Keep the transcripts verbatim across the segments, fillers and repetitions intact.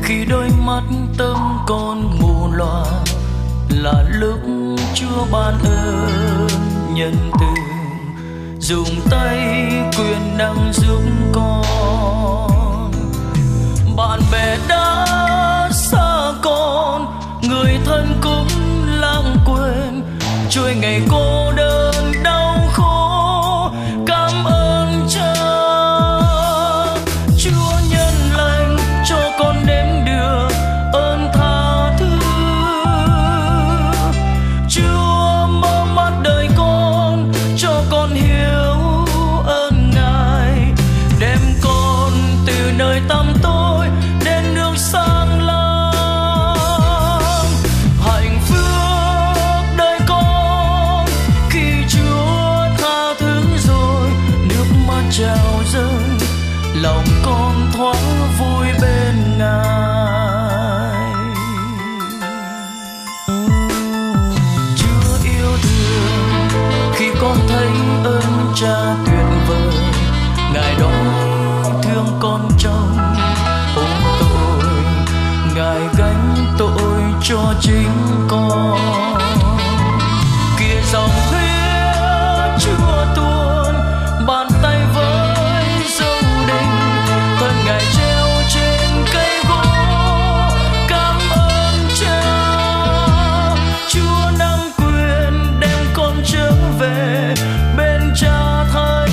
khi đôi mắt tâm con mù loà là lúc Chúa ban ơn nhân từ, dùng tay quyền năng giúp con. Bạn bè đã xa con, người thân cũng lãng quên, trôi ngày cô đơn đau khổ. Cảm ơn Cha, Chúa nhân lành cho con nếm được ơn tha thứ. Chúa mở mắt đời con, cho con hiểu ơn Ngài, đem con từ nơi tăm tối đến nước sáng láng. Hạnh phúc đời con khi Chúa tha thứ rồi, nước mắt trào dâng, lòng con thoáng vui bên Ngài. Chúa yêu thương khi con thấy ơn Cha tuyệt vời, Ngài đó thương con trong ôm tội, Ngài gánh tội cho chính con. Kia dòng huyết Chúa tuôn, bàn tay với dấu đinh, thân Ngài treo trên cây gỗ. Cảm ơn Cha, Chúa nắm quyền đem con trở về bên Cha Thánh.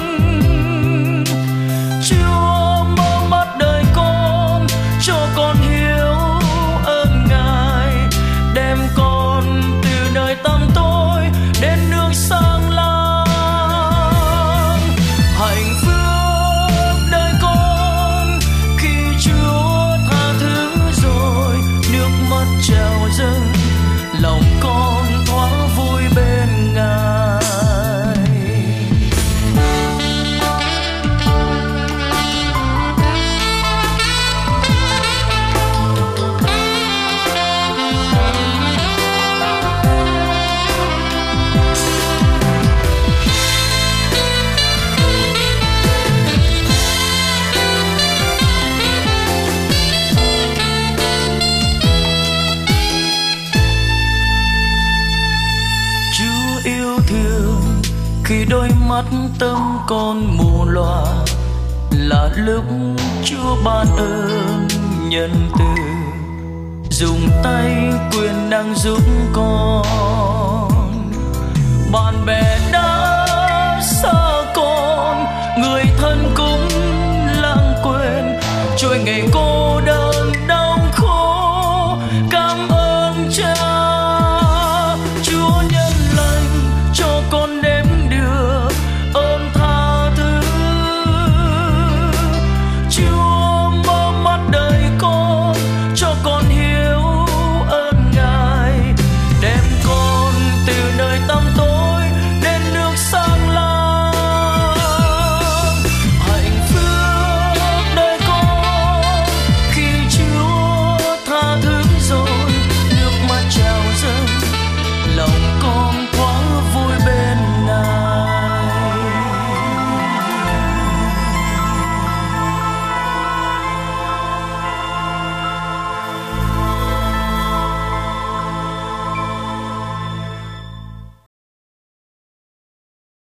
Chúa mở mắt đời con, cho con hiểu ơn Ngài, đem con từ nơi tăm tối đến nước sáng láng. Hạnh phúc đời con khi Chúa tha thứ rồi, nước mắt trào dâng, lòng con thoáng vui bên Ngài. Chúa yêu thương khi đôi mắt tâm con mù loà là lúc Chúa ban ơn nhân từ, dùng tay quyền năng giúp con. Bạn bè đã xa con, người thân cũng lãng quên, trôi ngày cô